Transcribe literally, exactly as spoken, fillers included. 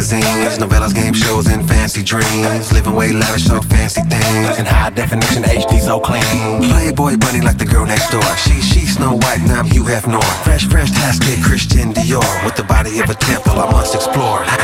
magazines, novellas, game shows, and fancy dreams. Living way lavish on fancy things, and high definition H D so clean. Playboy bunny like the girl next door. She, she Snow White, and I'm Hugh Hefner. Fresh, fresh, tasket, Christian Dior. With the body of a temple I must explore.